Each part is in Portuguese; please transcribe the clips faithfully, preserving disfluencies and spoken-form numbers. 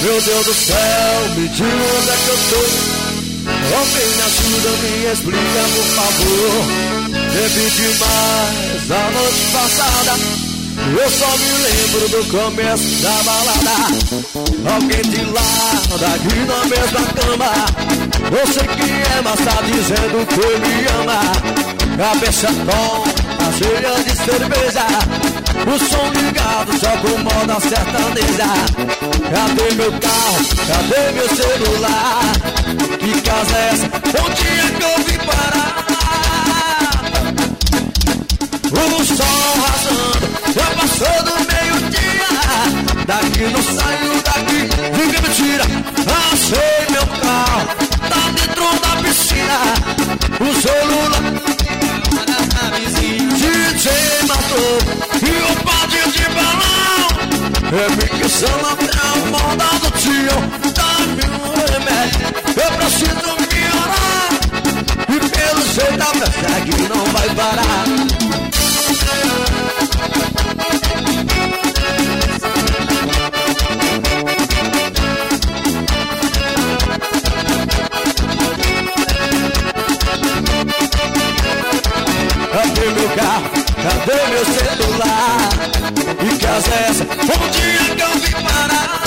Meu Deus do céu, me diga onde é que eu tô. Alguém me ajuda, me explica por favor. Bebi demais a noite passada, eu só me lembro do começo da balada. Alguém de lá, daqui na mesma cama. Eu sei quem é, mas tá dizendo que me ama. Cabeça tonta, cheia de cerveja, o som ligado só com moda sertaneja. Cadê meu carro? Cadê meu celular? Que casa é essa? Onde é que eu vim parar? O sol rasando, já passou do meio-dia. Daqui não saio, daqui ninguém me tira. Achei meu carro, tá dentro da piscina. O celular D J matou e o padrinho de balão. É mixando até a moda do tio. Dá-me um remédio, eu preciso melhorar. E pelo jeito a festa aqui não vai parar. Cadê meu carro? Cadê meu celular? E casa é essa? Onde é que eu vim parar?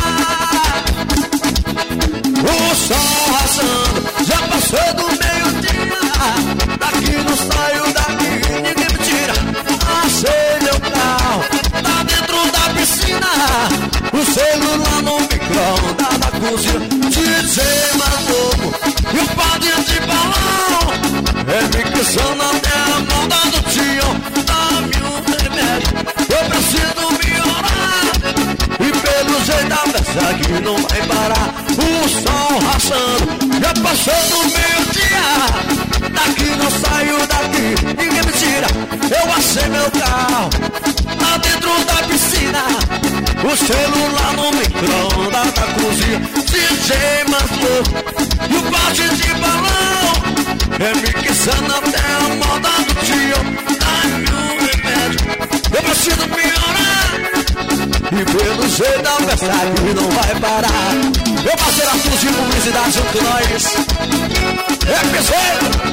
O sol rachando, já passou do meio-dia. Daqui não saio, daqui ninguém me tira. Achei meu carro, tá dentro da piscina. O celular no micro-ondas da cozinha. D J mais novo e o padrinho de balão. É mixando até a moda do tio. Dá-me um remédio, eu preciso melhorar. E pelo jeito a festa aqui não vai parar. O sol rachando, já passou do meio-dia. Daqui não saio, daqui ninguém me tira. Eu achei meu carro, lá dentro da piscina. O celular no micro-ondas da cozinha. D J mais louco e o bate de balão. É mixando até a moda do tio. Dá-me um remédio, eu preciso melhorar. E pelo jeito a festa aqui não vai parar. Meu parceiro Arthur de publicidade junto com nós. É P C.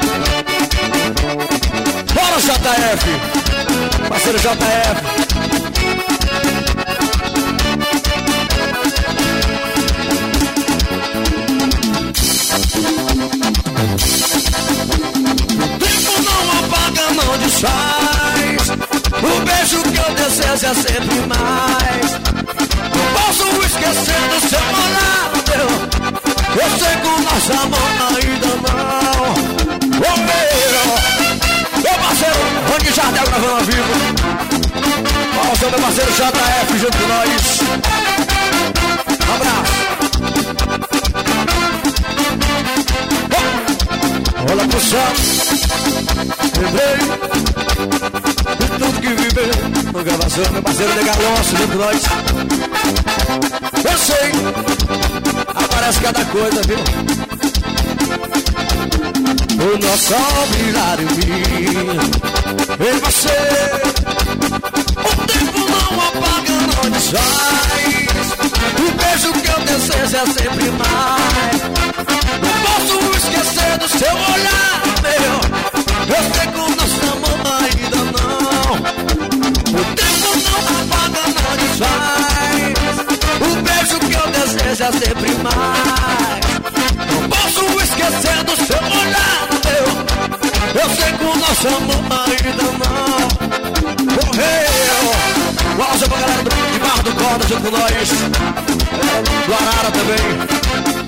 Bora J F, parceiro J F. Tempo não apaga, não desfaz. O beijo que eu desejo é sempre mais. Não posso esquecer do seu olhar, meu. Eu sei que o nosso amor ainda não. Ô meu, meu parceiro Rony Jardel gravando ao vivo. Nossa, meu parceiro J F junto com nós. Um abraço. Olha pro céu, lembrei de tudo que viveu. No gravação, meu parceiro de Galonço junto com nós. Eu sei, aparece cada coisa, viu? O nosso sol brilhar em mim, em você. O tempo não apaga, não desfaz. O beijo que eu desejo é sempre mais. Não posso esquecer do seu olhar, meu. Eu sei que o nosso amor ainda não. O tempo não apaga, não desfaz. O beijo que eu desejo é sempre mais. Não posso esquecer do seu olhar, meu. Eu sei que o nosso amor ainda não morreu. Um alô pra galera do, de Barra do Corda junto com nós. Do Arara também.